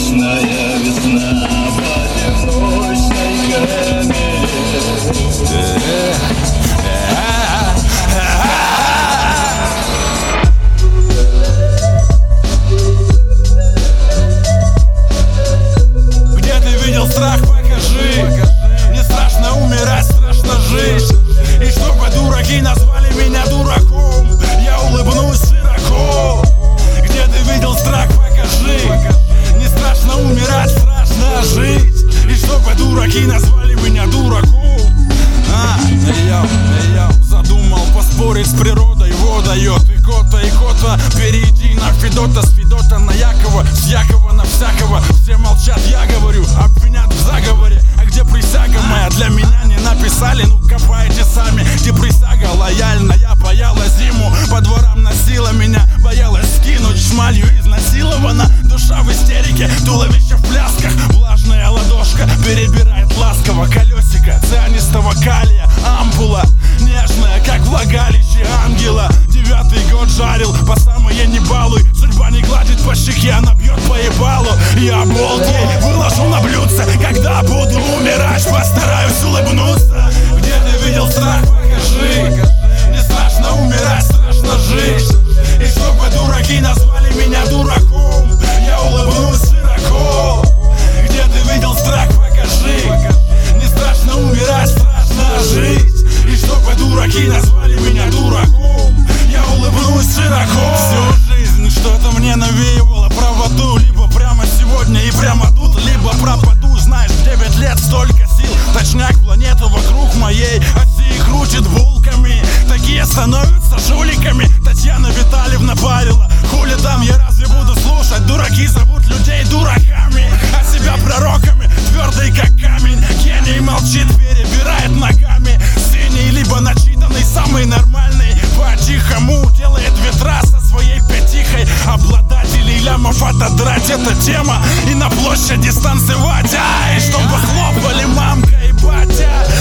Вечная весна в одиночной камере. Где ты видел страх, покажи. Не страшно умирать, страшно жить. И чтобы дураки назвали меня дураком, я улыбнусь широко. Где ты видел страх, покажи. Не страшно умирать, страшно жить. И чтобы дураки назвали меня дураком. Я задумал поспорить с природой, водает и кота, перейди на Федота, с Федота на Якова, с Якова на всякого. Все молчат, я говорю, обвинят в заговоре. А где присяга моя? Для меня не написали, ну копайте сами. Где присяга лояльная, паяла зиму, по дворам носила меня, боялась скинуть шмалью, изнасилована. Душа в истерике, туловище в плясках, влажная ладошка перебирает ласково колесико цианистого калия, ампула нежная, как влагалище ангела. 9-й год жарил, по самое не балуй. Судьба не гладит по щеке, она бьет по ебалу. Я обалдеть, выложу на блюдце. Когда буду умирать, постараюсь улыбнуться. Где ты видел страх, покажи. Не страшно умирать, страшно жить. И чтобы дураки назвали меня дураком, я улыбнусь широко. Где ты видел страх, покажи. Не страшно умирать, страшно жить. И чтобы дураки назвали меня дураком, я улыбнусь широко. Всю жизнь что-то мне навеивало правоту. Либо прямо сегодня и прямо тут, либо пропаду. Знаешь, 9 лет столько сил. Точняк, планета вокруг моей оси крутит булками. Такие становятся жуликами. Татьяна Витальевна парила. Хули там, я разве буду слушать? Дураки зовут людей дураками, а себя пророками. Твердый как камень, гений молчит, перебирает ногами. Синий, либо начитанный, самый нормальный. По-тихому делает ветра со своей пятихой. Обладателей лямов отодрать — это тема. И на площади станцевать, ай, чтобы хлопали мамка и батя.